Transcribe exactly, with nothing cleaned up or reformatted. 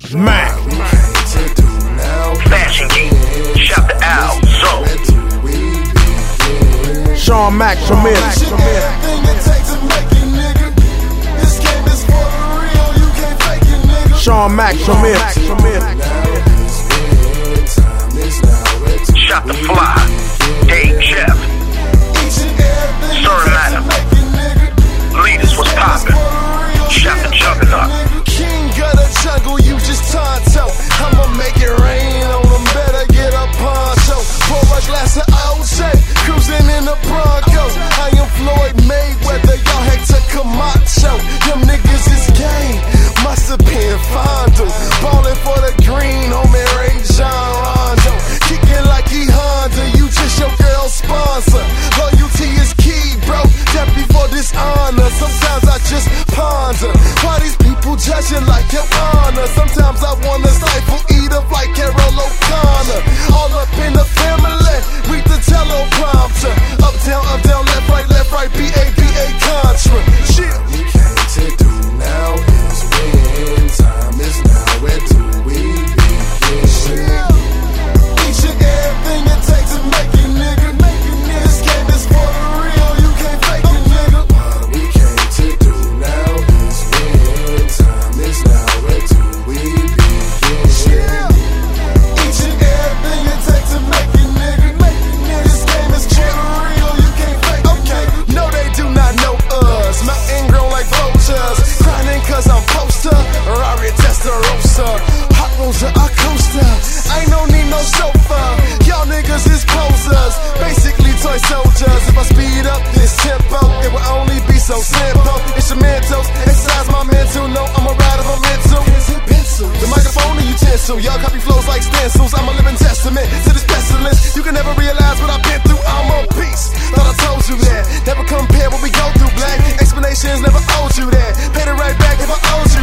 Mac. Fashion Geek. Shop the Al. So. Sean Mac from it. Sean Mac from it. Shop the Fly. Dave Jeff. Sir Madam. Leaders was poppin'. Shop the Juggernaut. King of the jungle, you just tonto. I'ma make it rain on them, better get a poncho. Pour a glass of O J, cruising in the Bronco. I am Floyd Mayweather, y'all Hector Camacho. Them niggas is game, must have been fondle. Ballin' for the green, homie Ray John Rondo. Kicking like he Honda, you just your girl's sponsor. Loyalty is key, bro, death before dishonor. Sometimes I just ponder, why these people judging like your honor? Sometimes I wanna stifle, eat up like Carol O'Connor. All up in the family, read the teleprompter. Up, down, up, down, left, right, left, right, B A B A Contra. Shit. We came to do now is win. Time is now, where do we begin? Each and everything it takes to make it, nigga. This game is for the real, you can't fake it, nigga. What we came to do now is win. Time is now, where do we begin? Each and everything it takes to make it, nigga. This game is for the real, you can't fake it. Okay, no, they do not know us. Mountain grown like vultures. Grinding cause I'm poster. Rari Testarossa. Hot Rosa Acosta. Ain't no need no chauffeur. Y'all niggas is posers. Basically toy soldiers. If I speed up this tempo, it will only be so simple. Instrumentals, exercise my mental. No, I'm a rider of mental. The microphone and utensil. Y'all copy flows like stencils. I'm a living testament to this pestilence. You can never realize what I've been through. I'm a beast. Thought I told you that. Never compare what we go through, black. Explanations never owed you that. Paid it right back if I owed you